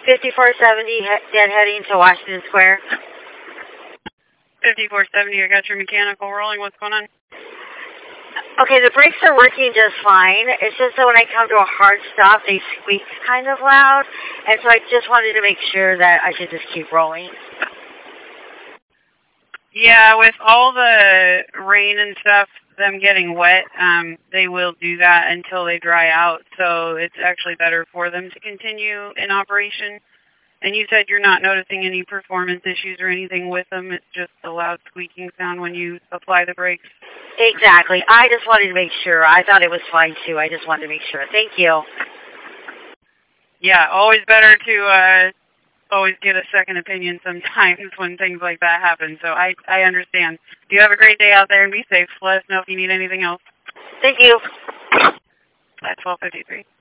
5470, heading to Washington Square. 5470, I got your mechanical rolling. What's going on? Okay, the brakes are working just fine. It's just that when I come to a hard stop, they squeak kind of loud. And so I just wanted to make sure that I should just keep rolling. Yeah, with all the rain and stuff, them getting wet, they will do that until they dry out. So it's actually better for them to continue in operation. And you said you're not noticing any performance issues or anything with them. It's just a loud squeaking sound when you apply the brakes. Exactly. I just wanted to make sure. I thought it was fine, too. I just wanted to make sure. Thank you. Yeah, always better to always get a second opinion sometimes when things like that happen. So I understand. You have a great day out there and be safe. Let us know if you need anything else. Thank you. That's 1253.